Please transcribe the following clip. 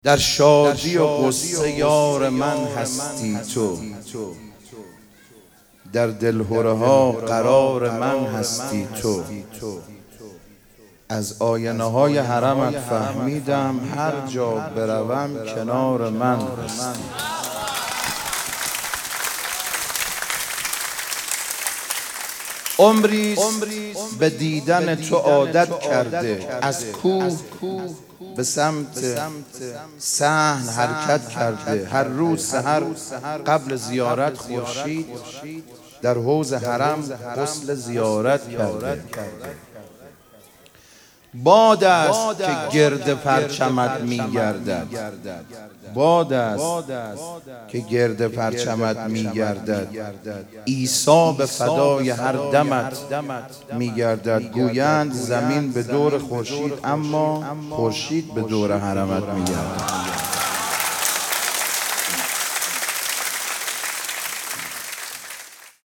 در شادی و غصه یار من هستی تو، در دلهره ها قرار من هستی تو. از آینه های حرمت فهمیدم هر جا بروم کنار من هستی. عمریست به دیدن تو عادت کرده، از کوه به سمت صحن حرکت کرده. هر روز سحر قبل زیارت خورشید در حوض حرم غسل زیارت کرده. باد است که گرد پرچمت میگردد، باد است که گرد پرچمت میگردد. عیسی به فدای هر دمت میگردد. گویند زمین به دور خورشید، اما خورشید به دور حرمت میگردد.